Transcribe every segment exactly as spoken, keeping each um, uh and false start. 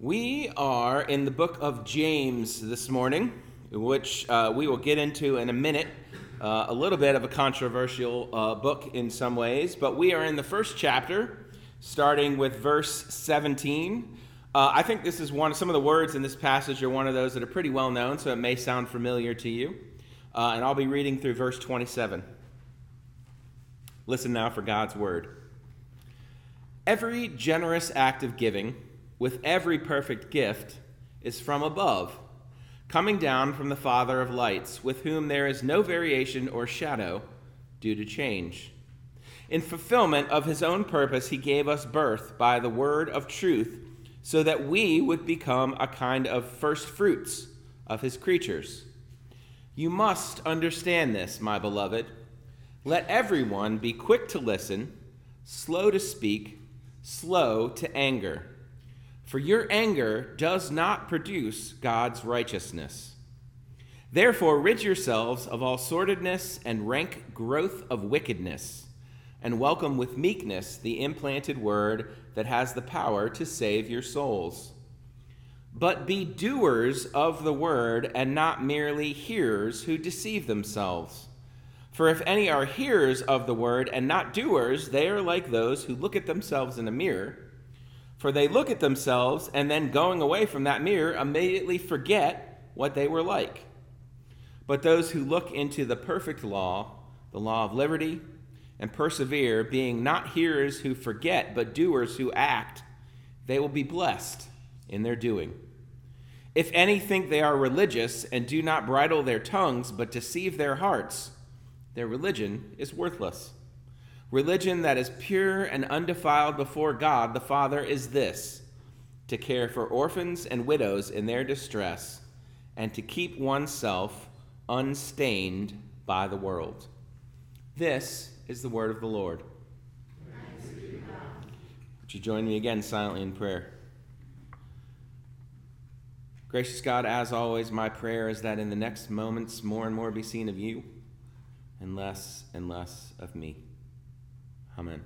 We are in the book of James this morning, which uh, we will get into in a minute. Uh, a little bit of a controversial uh, book in some ways, but we are in the first chapter, starting with verse seventeen. Uh, I think this is one. Some of the words in this passage are one of those that are pretty well known, so it may sound familiar to you. Uh, and I'll be reading through verse twenty-seven. Listen now for God's word. Every generous act of giving, with every perfect gift, is from above, coming down from the Father of lights, with whom there is no variation or shadow due to change. In fulfillment of his own purpose, he gave us birth by the word of truth, so that we would become a kind of first fruits of his creatures. You must understand this, my beloved. Let everyone be quick to listen, slow to speak, slow to anger. For your anger does not produce God's righteousness. Therefore, rid yourselves of all sordidness and rank growth of wickedness, and welcome with meekness the implanted word that has the power to save your souls. But be doers of the word and not merely hearers who deceive themselves. For if any are hearers of the word and not doers, they are like those who look at themselves in a mirror. For they look at themselves and then going away from that mirror immediately forget what they were like. But those who look into the perfect law, the law of liberty, and persevere, being not hearers who forget, but doers who act, they will be blessed in their doing. If any think they are religious and do not bridle their tongues, but deceive their hearts, their religion is worthless. Religion that is pure and undefiled before God the Father is this: to care for orphans and widows in their distress, and to keep oneself unstained by the world. This is the word of the Lord. Would you join me again silently in prayer? Gracious God, as always, my prayer is that in the next moments more and more be seen of you, and less and less of me. Amen.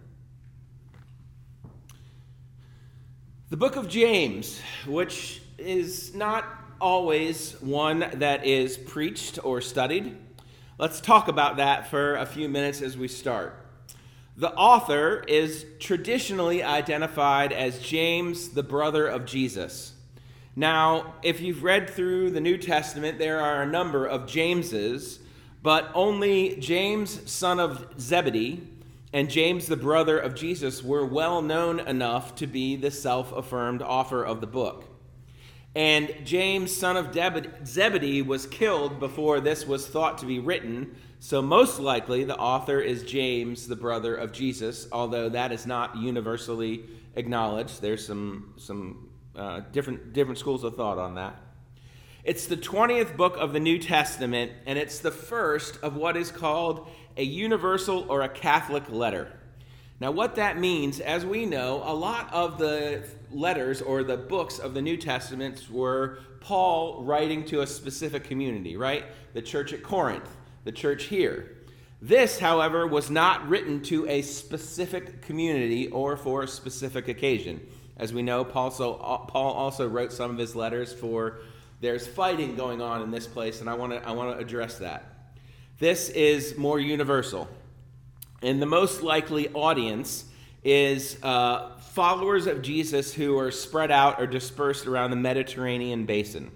The book of James, which is not always one that is preached or studied. Let's talk about that for a few minutes as we start. The author is traditionally identified as James, the brother of Jesus. Now, if you've read through the New Testament, there are a number of Jameses, but only James, son of Zebedee, and James, the brother of Jesus, were well known enough to be the self-affirmed author of the book. And James, son of Zebedee, was killed before this was thought to be written, so most likely the author is James, the brother of Jesus, although that is not universally acknowledged. There's some, some uh, different, different schools of thought on that. It's the twentieth book of the New Testament, and it's the first of what is called a universal or a Catholic letter. Now, what that means, as we know, a lot of the letters or the books of the New Testament were Paul writing to a specific community, right? The church at Corinth, the church here. This, however, was not written to a specific community or for a specific occasion. As we know, Paul also, Paul also wrote some of his letters for there's fighting going on in this place, and I want to I want to address that. This is more universal. And the most likely audience is uh, followers of Jesus who are spread out or dispersed around the Mediterranean basin.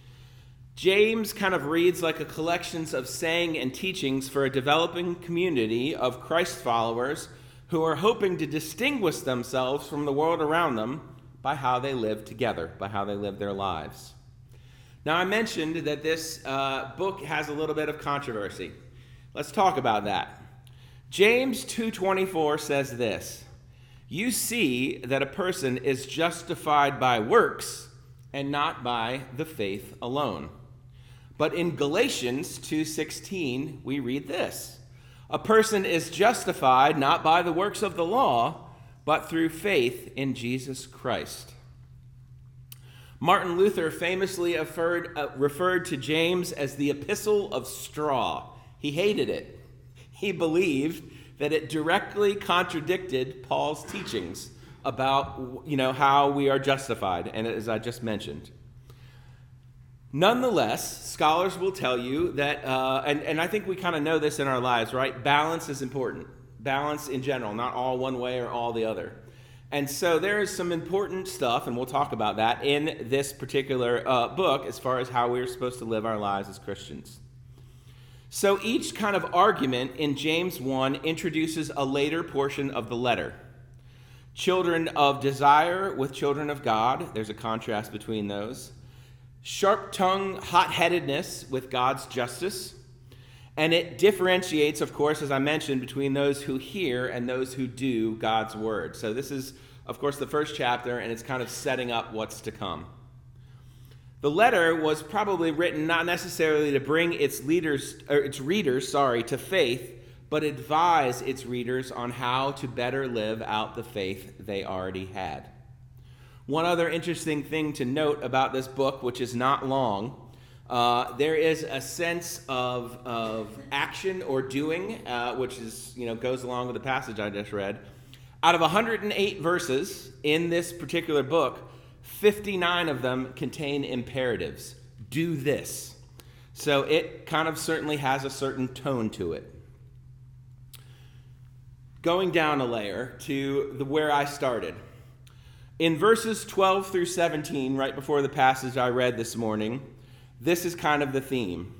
James kind of reads like a collection of saying and teachings for a developing community of Christ followers who are hoping to distinguish themselves from the world around them by how they live together, by how they live their lives. Now, I mentioned that this uh, book has a little bit of controversy. Let's talk about that. James two twenty-four says this: "You see that a person is justified by works and not by the faith alone." But in Galatians two sixteen, we read this: "A person is justified not by the works of the law, but through faith in Jesus Christ." Martin Luther famously referred, uh, referred to James as the epistle of straw. He hated it. He believed that it directly contradicted Paul's teachings about, you know, how we are justified, and as I just mentioned. Nonetheless, scholars will tell you that, uh, and, and I think we kind of know this in our lives, right? Balance is important. Balance in general, not all one way or all the other. And so there is some important stuff, and we'll talk about that in this particular uh, book as far as how we're supposed to live our lives as Christians. So each kind of argument in James one introduces a later portion of the letter. Children of desire with children of God, there's a contrast between those. Sharp-tongued hot-headedness with God's justice. And it differentiates, of course, as I mentioned, between those who hear and those who do God's word. So this is, of course, the first chapter, and it's kind of setting up what's to come. The letter was probably written not necessarily to bring its leaders, or its readers, sorry, to faith, but advise its readers on how to better live out the faith they already had. One other interesting thing to note about this book, which is not long, Uh, there is a sense of, of action or doing, uh, which is, you know, goes along with the passage I just read. Out of one hundred eight verses in this particular book, fifty-nine of them contain imperatives. Do this. So it kind of certainly has a certain tone to it. Going down a layer to the where I started. In verses twelve through seventeen, right before the passage I read this morning, this is kind of the theme.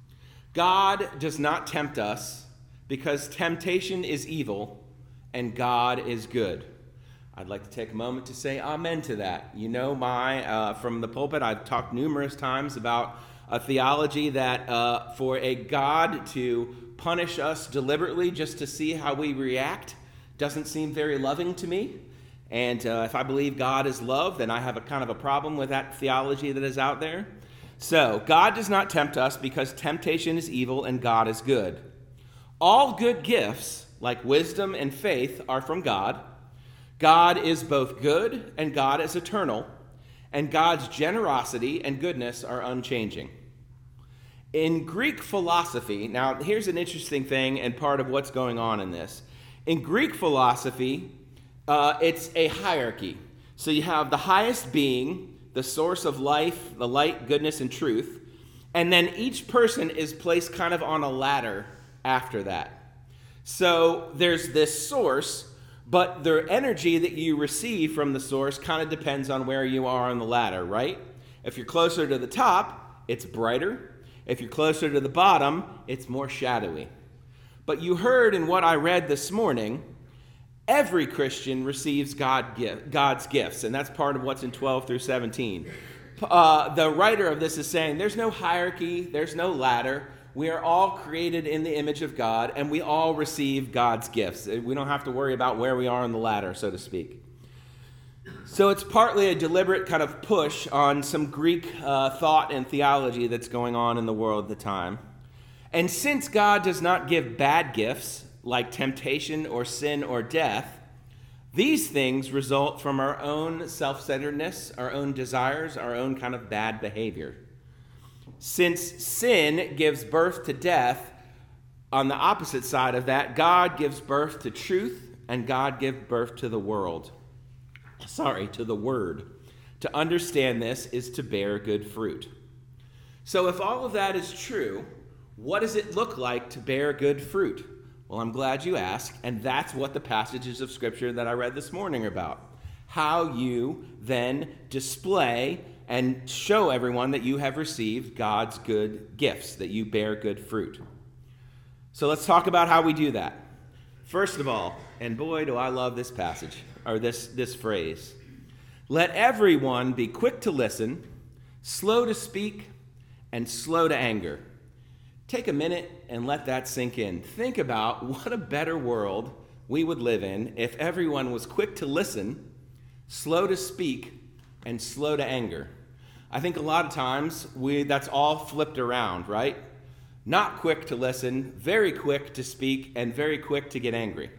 God does not tempt us because temptation is evil and God is good. I'd like to take a moment to say amen to that. You know, my uh, from the pulpit, I've talked numerous times about a theology that uh, for a God to punish us deliberately just to see how we react doesn't seem very loving to me. And uh, if I believe God is love, then I have a kind of a problem with that theology that is out there. So, God does not tempt us because temptation is evil and God is good. All good gifts, like wisdom and faith, are from God. God is both good and God is eternal, and God's generosity and goodness are unchanging. In Greek philosophy, now here's an interesting thing and part of what's going on in this. In Greek philosophy, uh, it's a hierarchy. So you have the highest being, the source of life, the light, goodness, and truth. And then each person is placed kind of on a ladder after that. So there's this source, but the energy that you receive from the source kind of depends on where you are on the ladder, right? If you're closer to the top, it's brighter. If you're closer to the bottom, it's more shadowy. But you heard in what I read this morning, every Christian receives God gift, God's gifts, and that's part of what's in twelve through seventeen. Uh, the writer of this is saying there's no hierarchy, there's no ladder. We are all created in the image of God, and we all receive God's gifts. We don't have to worry about where we are on the ladder, so to speak. So it's partly a deliberate kind of push on some Greek uh, thought and theology that's going on in the world at the time. And since God does not give bad gifts, like temptation or sin or death, these things result from our own self-centeredness, our own desires, our own kind of bad behavior. Since sin gives birth to death, on the opposite side of that, God gives birth to truth and God gives birth to the world. Sorry, to the word. To understand this is to bear good fruit. So if all of that is true, what does it look like to bear good fruit? Well, I'm glad you asked, and that's what the passages of Scripture that I read this morning are about. How you then display and show everyone that you have received God's good gifts, that you bear good fruit. So let's talk about how we do that. First of all, and boy, do I love this passage, or this, this phrase. Let everyone be quick to listen, slow to speak, and slow to anger. Take a minute and let that sink in. Think about what a better world we would live in if everyone was quick to listen, slow to speak, and slow to anger. I think a lot of times we that's all flipped around, right? Not quick to listen, very quick to speak, and very quick to get angry.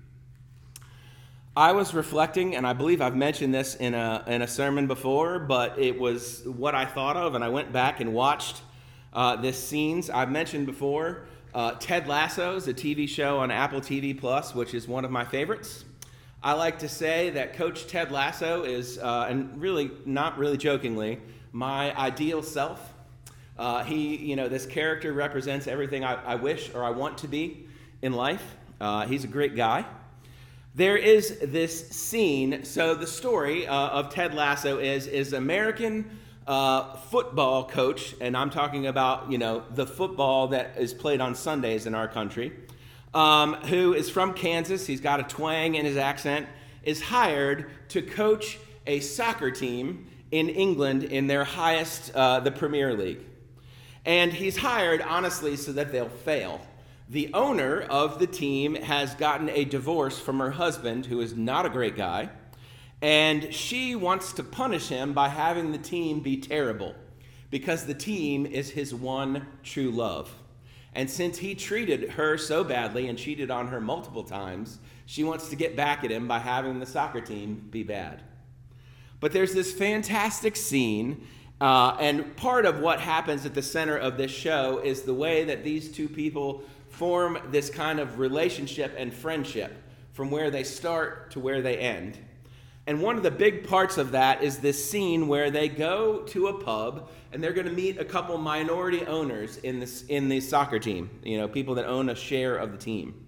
I was reflecting, and I believe I've mentioned this in a in a sermon before, but it was what I thought of, and I went back and watched Uh, this scenes I've mentioned before. Uh, Ted Lasso is a T V show on Apple T V Plus, which is one of my favorites. I like to say that Coach Ted Lasso is, uh, and really, not really jokingly, my ideal self. Uh, he, you know, this character represents everything I, I wish or I want to be in life. Uh, he's a great guy. There is this scene, so the story uh, of Ted Lasso is, is American uh, football coach, and I'm talking about, you know, the football that is played on Sundays in our country, um, who is from Kansas, he's got a twang in his accent, is hired to coach a soccer team in England in their highest, uh, the Premier League. And he's hired, honestly, so that they'll fail. The owner of the team has gotten a divorce from her husband, who is not a great guy, and she wants to punish him by having the team be terrible, because the team is his one true love. And since he treated her so badly and cheated on her multiple times, she wants to get back at him by having the soccer team be bad. But there's this fantastic scene, uh, and part of what happens at the center of this show is the way that these two people form this kind of relationship and friendship from where they start to where they end. And one of the big parts of that is this scene where they go to a pub and they're going to meet a couple minority owners in this in the soccer team, you know, people that own a share of the team.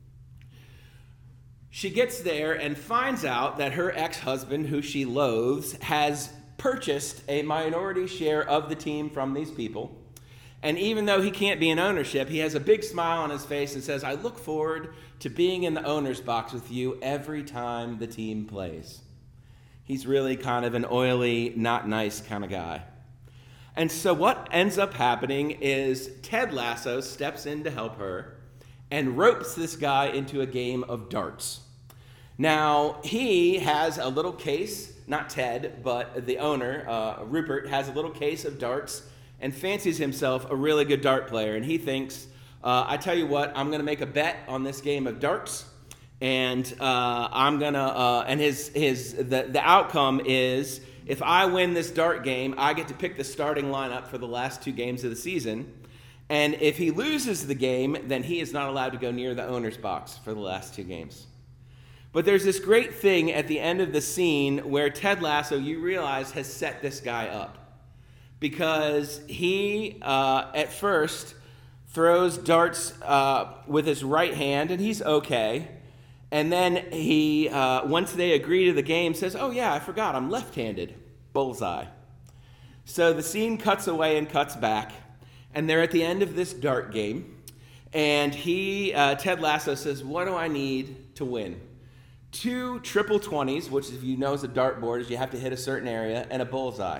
She gets there and finds out that her ex-husband, who she loathes, has purchased a minority share of the team from these people. And even though he can't be in ownership, he has a big smile on his face and says, I look forward to being in the owner's box with you every time the team plays. He's really kind of an oily, not nice kind of guy. And so what ends up happening is Ted Lasso steps in to help her and ropes this guy into a game of darts. Now, he has a little case, not Ted, but the owner, uh, Rupert, has a little case of darts and fancies himself a really good dart player. And he thinks, uh, I tell you what, I'm going to make a bet on this game of darts. And uh, I'm going to, uh, and his, his, the, the outcome is, if I win this dart game, I get to pick the starting lineup for the last two games of the season. And if he loses the game, then he is not allowed to go near the owner's box for the last two games. But there's this great thing at the end of the scene where Ted Lasso, you realize, has set this guy up. Because he, uh, at first, throws darts uh, with his right hand, and he's okay. And then he, uh, once they agree to the game, says, oh yeah, I forgot, I'm left-handed. Bullseye. So the scene cuts away and cuts back, and they're at the end of this dart game. And he, uh, Ted Lasso says, what do I need to win? Two triple twenties, which if you know is a dartboard, is you have to hit a certain area, and a bullseye.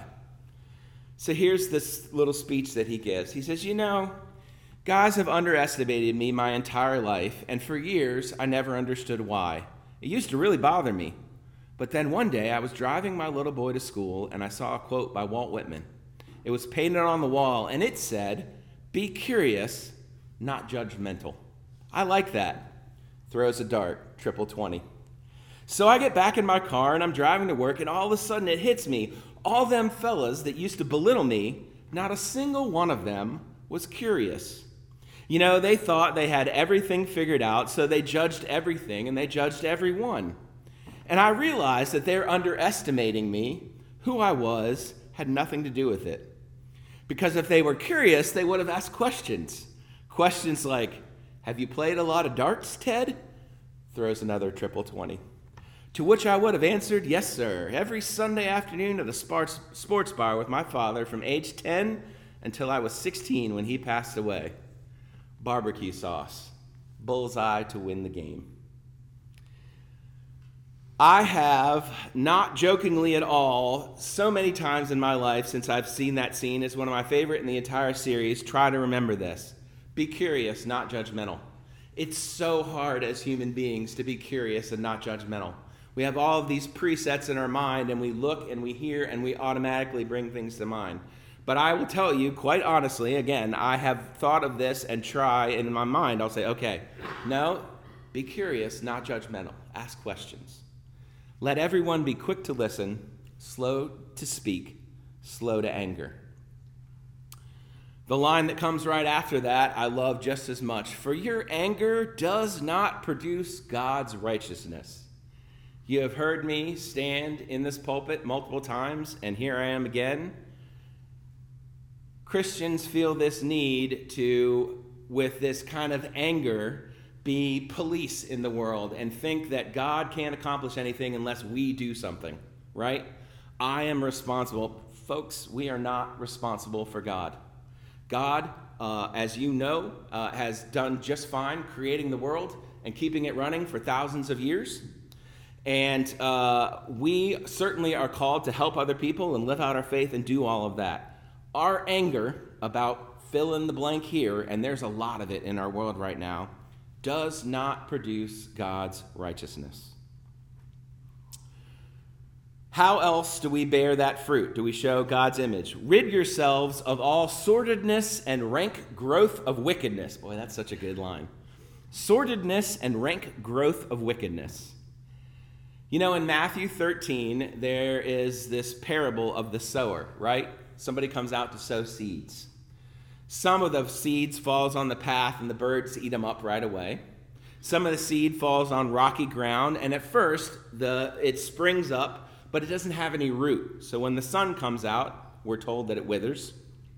So here's this little speech that he gives. He says, you know, guys have underestimated me my entire life, and for years I never understood why. It used to really bother me. But then one day I was driving my little boy to school, and I saw a quote by Walt Whitman. It was painted on the wall, and it said, be curious, not judgmental. I like that. Throws a dart, triple twenty. So I get back in my car, and I'm driving to work, and all of a sudden it hits me. All them fellas that used to belittle me, not a single one of them was curious. You know, they thought they had everything figured out, so they judged everything and they judged everyone. And I realized that they're underestimating me. Who I was had nothing to do with it. Because if they were curious, they would have asked questions. Questions like, have you played a lot of darts, Ted? Throws another triple twenty. To which I would have answered, yes, sir, every Sunday afternoon at the sports, sports bar with my father from age ten until I was sixteen when he passed away. Barbecue sauce. Bullseye to win the game. I have, not jokingly at all, so many times in my life since I've seen that scene, it's one of my favorite in the entire series, try to remember this. Be curious, not judgmental. It's so hard as human beings to be curious and not judgmental. We have all of these presets in our mind, and we look and we hear and we automatically bring things to mind. But I will tell you, quite honestly, again, I have thought of this and try, and in my mind I'll say, okay, no, be curious, not judgmental. Ask questions. Let everyone be quick to listen, slow to speak, slow to anger. The line that comes right after that, I love just as much. For your anger does not produce God's righteousness. You have heard me stand in this pulpit multiple times, and here I am again. Christians feel this need to, with this kind of anger, be police in the world and think that God can't accomplish anything unless we do something, right? I am responsible. Folks, we are not responsible for God. God, uh, as you know, uh, has done just fine creating the world and keeping it running for thousands of years. And uh, we certainly are called to help other people and live out our faith and do all of that. Our anger about fill in the blank here, and there's a lot of it in our world right now, does not produce God's righteousness. How else do we bear that fruit? Do we show God's image? Rid yourselves of all sordidness and rank growth of wickedness. Boy, that's such a good line. Sordidness and rank growth of wickedness. You know, in Matthew thirteen, there is this parable of the sower, right? Somebody comes out to sow seeds. Some of the seeds falls on the path and the birds eat them up right away. Some of the seed falls on rocky ground, and at first the it springs up, but it doesn't have any root. So when the sun comes out, we're told that it withers.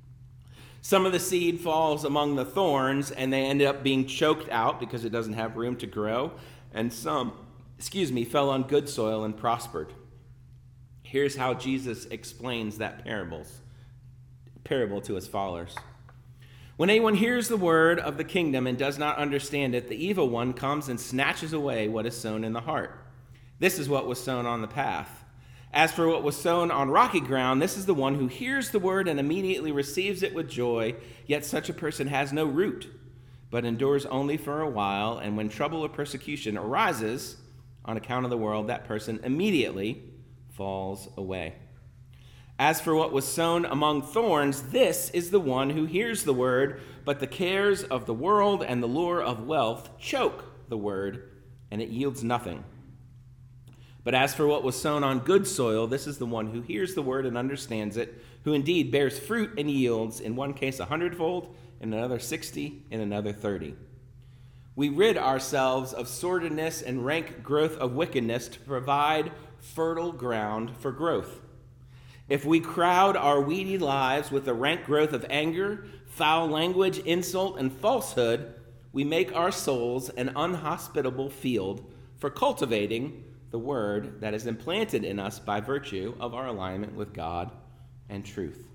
Some of the seed falls among the thorns, and they end up being choked out because it doesn't have room to grow. And some, excuse me, fell on good soil and prospered. Here's how Jesus explains that parables, parable to his followers. When anyone hears the word of the kingdom and does not understand it, the evil one comes and snatches away what is sown in the heart. This is what was sown on the path. As for what was sown on rocky ground, this is the one who hears the word and immediately receives it with joy, yet such a person has no root, but endures only for a while, and when trouble or persecution arises on account of the world, that person immediately falls away. As for what was sown among thorns, this is the one who hears the word, but the cares of the world and the lure of wealth choke the word, and it yields nothing. But as for what was sown on good soil, this is the one who hears the word and understands it, who indeed bears fruit and yields, in one case a hundredfold, in another sixty, in another thirty. We rid ourselves of sordidness and rank growth of wickedness to provide fertile ground for growth. If we crowd our weedy lives with the rank growth of anger, foul language, insult, and falsehood, we make our souls an unhospitable field for cultivating the word that is implanted in us by virtue of our alignment with God and truth.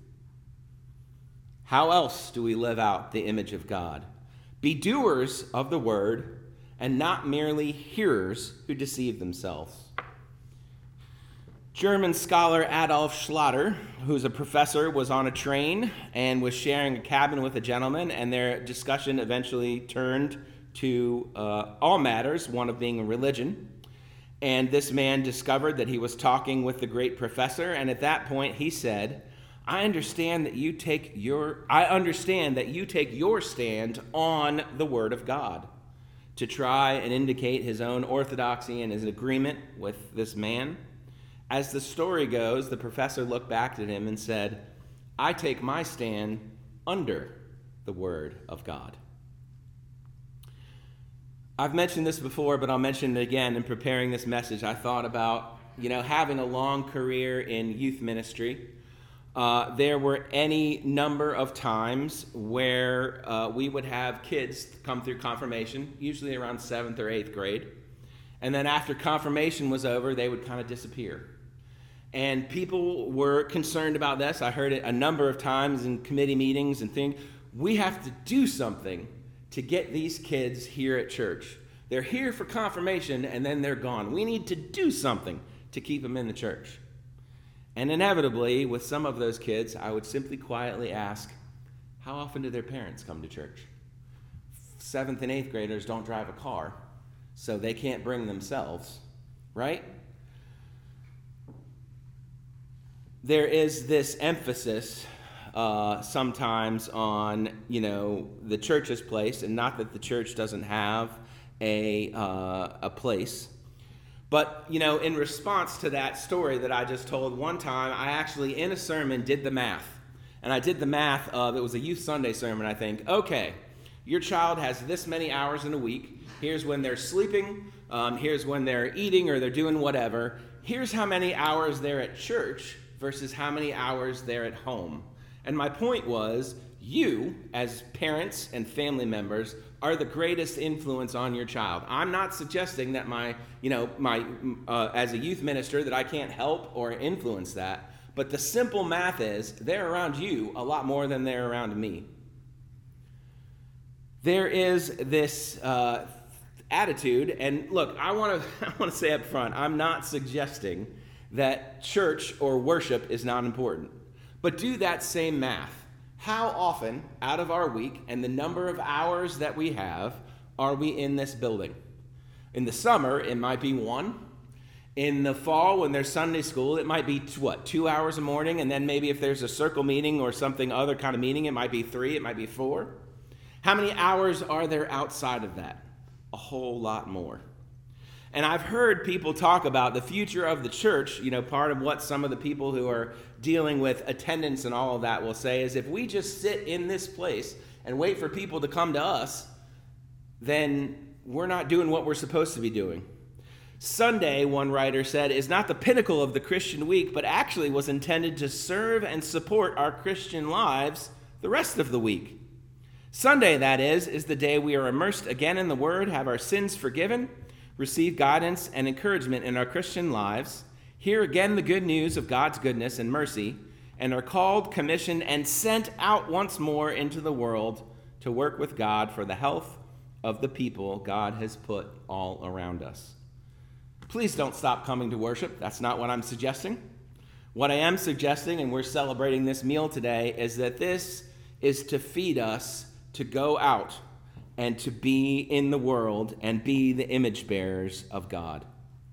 How else do we live out the image of God? Be doers of the word and not merely hearers who deceive themselves. German scholar Adolf Schlatter, who's a professor, was on a train and was sharing a cabin with a gentleman, and their discussion eventually turned to uh, all matters, one of being a religion. And this man discovered that he was talking with the great professor, and at that point he said, I understand that you take your I understand that you take your stand on the word of God, to try and indicate his own orthodoxy and his agreement with this man. As the story goes, the professor looked back at him and said, I take my stand under the word of God. I've mentioned this before, but I'll mention it again in preparing this message. I thought about, you know, having a long career in youth ministry. Uh, there were any number of times where uh, we would have kids come through confirmation, usually around seventh or eighth grade. And then after confirmation was over, they would kind of disappear. And people were concerned about this. I heard it a number of times in committee meetings and things. We have to do something to get these kids here at church. They're here for confirmation, and then they're gone. We need to do something to keep them in the church. And inevitably, with some of those kids, I would simply quietly ask, how often do their parents come to church? Seventh and eighth graders don't drive a car, so they can't bring themselves, right? There is this emphasis uh, sometimes on, you know, the church's place, and not that the church doesn't have a uh, a place. But, you know, in response to that story that I just told, one time I actually, in a sermon, did the math. And I did the math of, it was a Youth Sunday sermon, I think. Okay, your child has this many hours in a week. Here's when they're sleeping. Um, here's when they're eating or they're doing whatever. Here's how many hours they're at church versus how many hours they're at home. And my point was, you, as parents and family members, are the greatest influence on your child. I'm not suggesting that my, you know, my, uh, as a youth minister, that I can't help or influence that. But the simple math is, they're around you a lot more than they're around me. There is this uh, attitude, and look, I want to I want to say up front, I'm not suggesting that church or worship is not important. But do that same math. How often out of our week and the number of hours that we have are we in this building? In the summer, it might be one. In the fall, when there's Sunday school, it might be, what, two hours a morning, and then maybe if there's a circle meeting or something other kind of meeting, it might be three, it might be four. How many hours are there outside of that? A whole lot more. And I've heard people talk about the future of the church. You know, part of what some of the people who are dealing with attendance and all of that will say is if we just sit in this place and wait for people to come to us, then we're not doing what we're supposed to be doing. Sunday, one writer said, is not the pinnacle of the Christian week, but actually was intended to serve and support our Christian lives the rest of the week. Sunday, that is, is the day we are immersed again in the Word, have our sins forgiven, receive guidance and encouragement in our Christian lives, hear again the good news of God's goodness and mercy, and are called, commissioned, and sent out once more into the world to work with God for the health of the people God has put all around us. Please don't stop coming to worship. That's not what I'm suggesting. What I am suggesting, and we're celebrating this meal today, is that this is to feed us to go out and to be in the world and be the image bearers of God.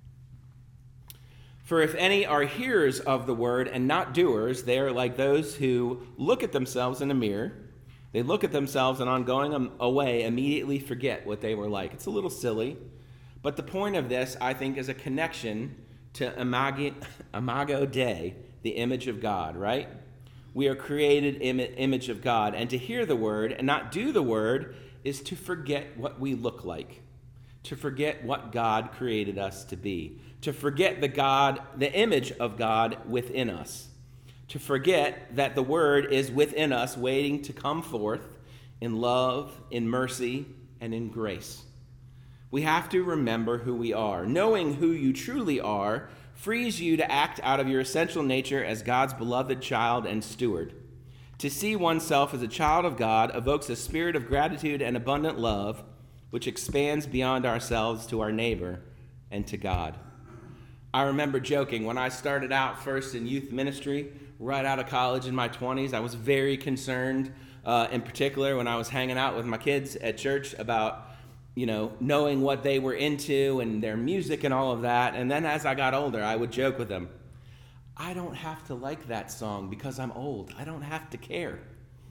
For if any are hearers of the word and not doers, they are like those who look at themselves in a mirror. They look at themselves and on going away immediately forget what they were like. It's a little silly, but the point of this, I think, is a connection to Imago, Imago Dei, the image of God, right? We are created in the image of God, and to hear the word and not do the word is to forget what we look like, to forget what God created us to be, to forget the God, the image of God within us, to forget that the word is within us waiting to come forth in love, in mercy, and in grace. We have to remember who we are. Knowing who you truly are frees you to act out of your essential nature as God's beloved child and steward. To see oneself as a child of God evokes a spirit of gratitude and abundant love, which expands beyond ourselves to our neighbor and to God. I remember joking when I started out first in youth ministry, right out of college in my twenties. I was very concerned, uh, in particular when I was hanging out with my kids at church about, you know, knowing what they were into and their music and all of that. And then as I got older, I would joke with them, I don't have to like that song because I'm old. I don't have to care.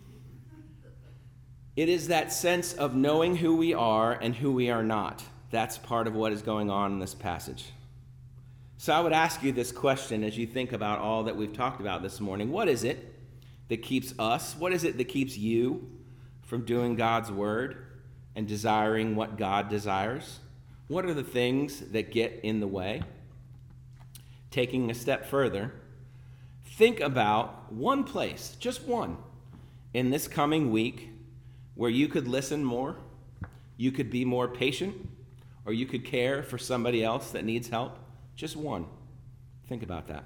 It is that sense of knowing who we are and who we are not. That's part of what is going on in this passage. So I would ask you this question as you think about all that we've talked about this morning. What is it that keeps us, what is it that keeps you from doing God's word and desiring what God desires? What are the things that get in the way? Taking a step further, think about one place, just one, in this coming week where you could listen more, you could be more patient, or you could care for somebody else that needs help. Just one. Think about that.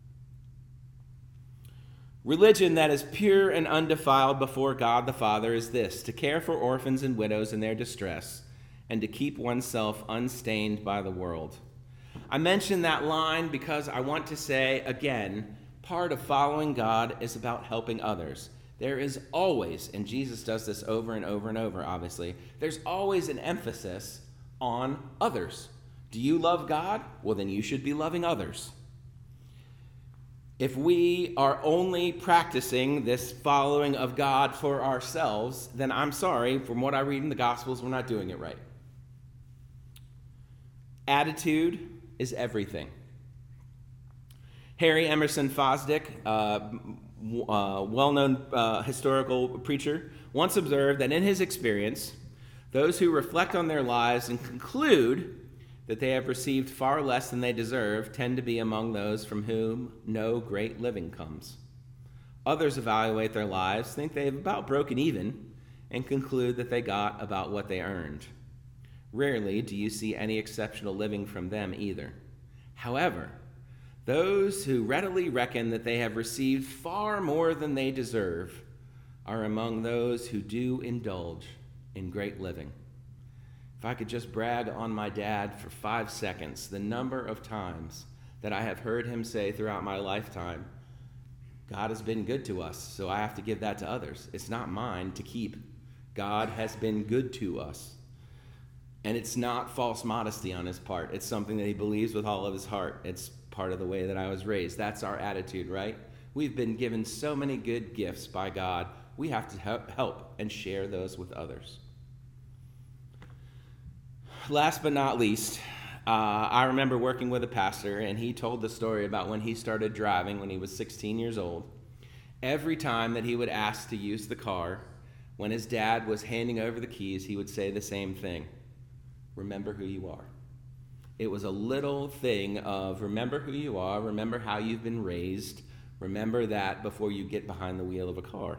Religion that is pure and undefiled before God the Father is this: to care for orphans and widows in their distress, and to keep oneself unstained by the world. I mention that line because I want to say, again, part of following God is about helping others. There is always, and Jesus does this over and over and over, obviously, there's always an emphasis on others. Do you love God? Well, then you should be loving others. If we are only practicing this following of God for ourselves, then I'm sorry, from what I read in the Gospels, we're not doing it right. Attitude is everything. Harry Emerson Fosdick, uh, uh, well-known uh, historical preacher, once observed that in his experience, Those who reflect on their lives and conclude that they have received far less than they deserve tend to be among those from whom no great living comes. Others evaluate their lives, think they have about broken even, and conclude that they got about what they earned. Rarely do you see any exceptional living from them either. However, those who readily reckon that they have received far more than they deserve are among those who do indulge in great living. If I could just brag on my dad for five seconds, the number of times that I have heard him say throughout my lifetime, God has been good to us, so I have to give that to others. It's not mine to keep. God has been good to us. And it's not false modesty on his part. It's something that he believes with all of his heart. It's part of the way that I was raised. That's our attitude, right? We've been given so many good gifts by God. We have to help and share those with others. Last but not least, uh, I remember working with a pastor, and he told the story about when he started driving when he was sixteen years old. Every time that he would ask to use the car, when his dad was handing over the keys, he would say the same thing: remember who you are. It was a little thing of remember who you are, remember how you've been raised, remember that before you get behind the wheel of a car.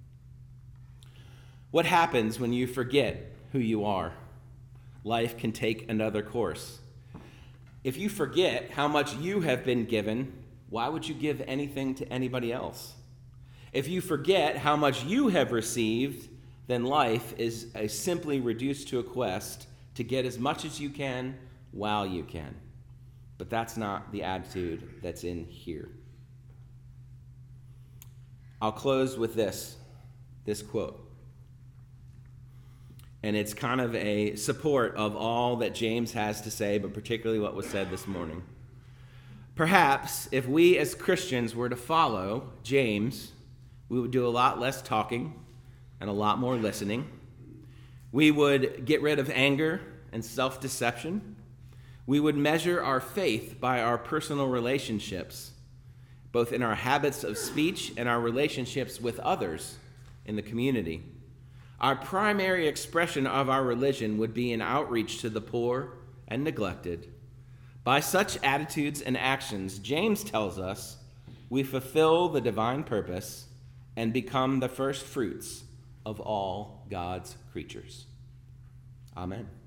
What happens when you forget who you are? Life can take another course. If you forget how much you have been given, why would you give anything to anybody else? If you forget how much you have received, then life is a simply reduced to a quest to get as much as you can while you can. But that's not the attitude that's in here. I'll close with this, this quote. And it's kind of a support of all that James has to say, but particularly what was said this morning. Perhaps if we as Christians were to follow James, we would do a lot less talking and a lot more listening. We would get rid of anger and self-deception. We would measure our faith by our personal relationships, both in our habits of speech and our relationships with others in the community. Our primary expression of our religion would be an outreach to the poor and neglected. By such attitudes and actions, James tells us, we fulfill the divine purpose and become the first fruits of all God's creatures. Amen.